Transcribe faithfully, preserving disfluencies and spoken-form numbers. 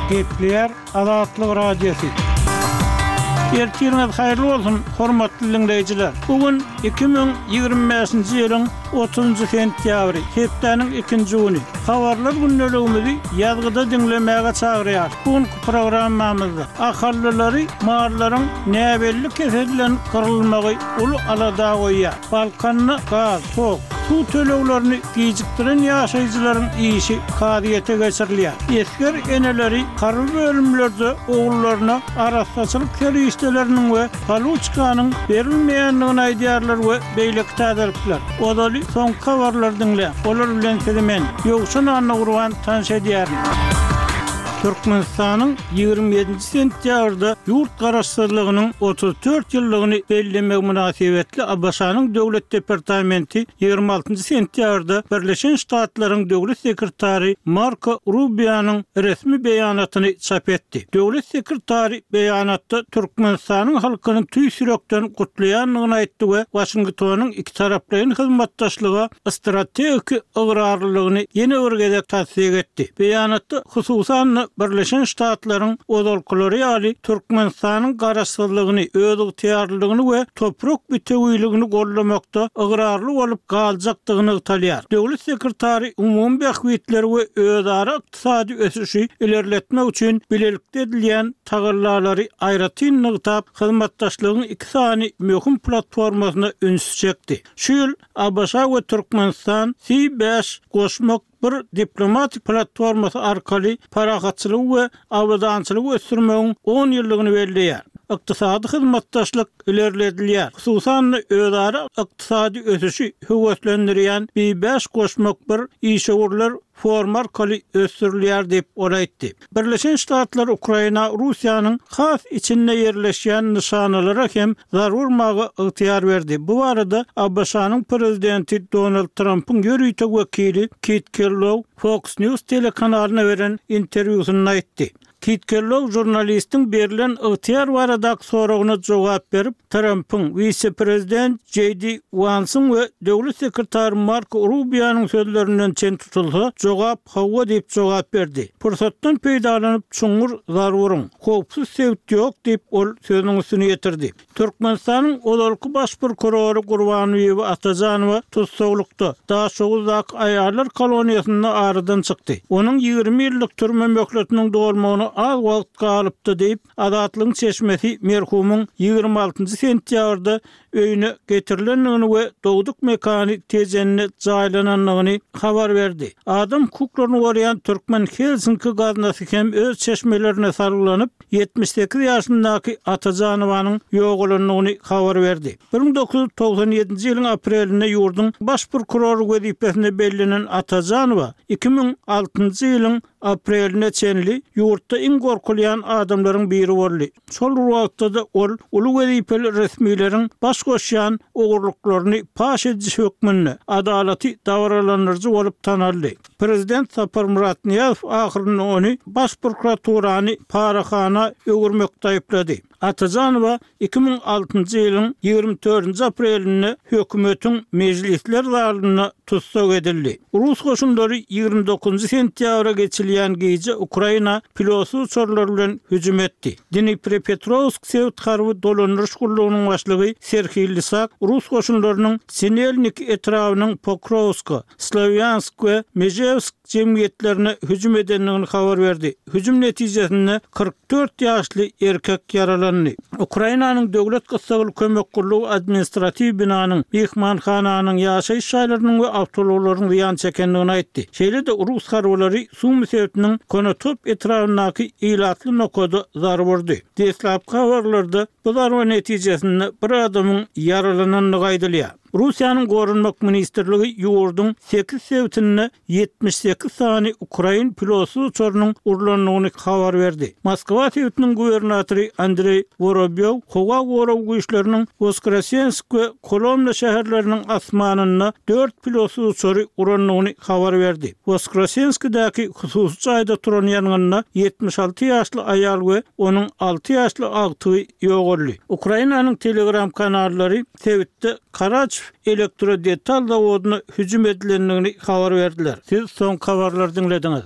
Gepler Azatlyk Radiosu. Ertirňiz haýyrly bolsun, hormatly dinleýijiler. Bugün iki bin ýygrimi beşinji ýylyň otuzunjy sentýabry, hepdeniň ikinji güni. Habarlar günneligimizi ýazgyda dinlemäge çagyrýar. Bugünkü programmamyzda ahallylary maarlaryň näbelli kesedlen gyrylmagy ulu alada goýýar. Balkanny gaz, tok, su töleglerini gijikdiren ýaşaýjylaryň işi kadiýete geçirilýär. Esker eneleri karı bölümlerde oğullarına araççılık teröristlerinin we Paluçkanyň berilmeýändigini aýdýarlar we beýleki täzelipler. Odaly son habarlar dinle. Olar bilen sedimen ýogşun anna urwan tanş edýär. Türkmenistanyň ýygrimi ýedinji sentýabrda ýurt garaşdyrlygynyň otuz dört ýyllygyny bellemek münasibetli Abbaşanyň döwlet departamenti ýygrimi altynjy sentýabrda Birleşen Ştatlaryň döwlet sekretary Marco Rubio'nyň resmi beýanatyny çap etdi. Döwlet sekretary beýanatda Türkmenistanyň halkyny tüý sürekden gutlaýanlygyny aýtdy we Washingtonyň iki taraplyň hyzmatdaşlyga strategik ygyrarlygyny ýene bir gezek tasdik etdi. Beýanatda hususan Birleşen Ştatlaryň odolkulary ýaly Türkmenistanyň garaşdyrlygyny, öz ýetiýärligini we toprak bütegüýligini gollamakda ygyrarly bolup galjakdygyny ýaýdýar. Döwlet sekretary umumy bähwitleri we özara ykdysady ösüşi ilerletmek üçin bilelikde edilýän tagallalary aýratyn nygtap hyzmatdaşlygyň iki sany möhüm platformasyna üns çekdi. Şu ýyl Abbaşa we Türkmenistan C beş goşmak bir diplomatik platformasy arkaly paragatçylyk we awdançylyk ösdürmegiň on ýyllygyny belleýär. Ykdysady hyzmatdaşlyk ilerledilýär. Hususan özara ykdysady ösüşi höwetlendirýän B beş goşmak bir işgörler formar kali ösdürilýär dep oraýtdy. Birleşen Ştatlar Ukraina Russiýanyň has içinde ýerleşýän nişanalara hem zarur magy ygtyýar berdi. Bu arada Abbaşanyň prezidenti Donald Trump'ın ýörüýtek wekili Kit Kellogg Fox News telekanalyna beren interwýusyny aýtdy. Kit Kellogg jurnalistin berilen ygtyýar baradak soragyna jogap berip, Trump'ın vice-prezident J D Vance'ın we döwlet sekretary Marco Rubio'nyň sözlerinden çen tutulsa, jogap hawa dep jogap berdi. Pursatdan peýdalanyp çuňur zaruryň, howpsuz sebit ýok dep ol sözüniň üstüne ýetirdi. Türkmenistanyň olarky baş prokurory Gurbanowy Atajanowa tutsaqlykda daşowuzak aýarlar koloniýasyna aradan çykdy. Onuň ýygrimi ýyllyk türme möhletiniň dolmagyny az wagt galypdy diýip Azatlyň çeşmesi merhumyň ýygrimi altynjy sentýabrda öýüne getirilendigini we dogduk mekany tezenine jaýlananlygyny habar berdi. Adam hukuklaryny goraýan Türkmen Helsinki gaznasy hem öz çeşmelerine sarylanyp ýetmiş sekiz ýaşyndaky Atajanowyň ýogulynyny habar berdi. bir bin dokuz yüz togsan ýedinji ýylyň aprelinde ýurdun baş prokurory wezipesine bellenen Atajanowa iki bin altynjy ýylyň apreline çenli ýurtda iň gorkulýan adamlaryň biri boldy. Şol wagtda da ol uly wezipeli resmiýetiň baş goşýan ogurlyklaryny paş edýän hökmüne adalaty dawralanyrjy bolup tanaldy. Prezident Sapar Muratniýazow ahyrynda ony baş prokuraturany paraxana öwürmekde aýplady. Atajanowa iki bin altynjy ýylyň ýygrimi dördünji aprelinde hökümetiň mejlisler zalyna tutsak edildi. Rus goşunlary ýygrimi dokuzunjy sentýabra geçilýän gece Ukraina pilotsy uçurlar bilen hüjüm etdi. Dnipropetrovsk Sevit harby dolandyryş gurulunyň başlygy Serhiy Lysak Rus goşunlarynyň Sinelnik etrawynyň Pokrovska, Slavyansk we Mejevsk jemgyýetlerine hüjüm edenligini habar berdi. Hüjüm netijesinde kırk dört ýaşly erkek yaralandy. Ukrainanyň döwlet gysgaly kömek gurulugy administrativ binanyň, mehmanhananyň, ýaşaýyş şaýlarynyň we awtologlaryň ziýan çekendigini aýtdy. Şeýle de Rus harbalary su müsebetiniň Konotop etrawynaky ilatly nokada zarar berdi. Deslap habarlarda bu zarar netijesinde bir adamyň yaralananlygy aýdylýar. Russiýanyň gorunmak ministerligi ýurdun sekiz sebitine ýetmiş sekiz sany Ukrain pilotsy uçurunyň urlanlygyny habar berdi. Moskwa sebitiniň gubernatory Andrey Vorobyow howa goraw güýçleriniň Voskresensk we Kolomna şäherleriniň asmanyna dört pilotsy uçury uranlygyny habar berdi. Voskresenskdäki hususy aýda turan ýanyna ýetmiş alty ýaşly aýal we onuň alty ýaşly agty ýogurly. Ukrainanyň Telegram kanallary sebitde Karaç elektro detal zavoduna hüjüm edilenligini habar verdiler. Siz son habarlar dinlediniz.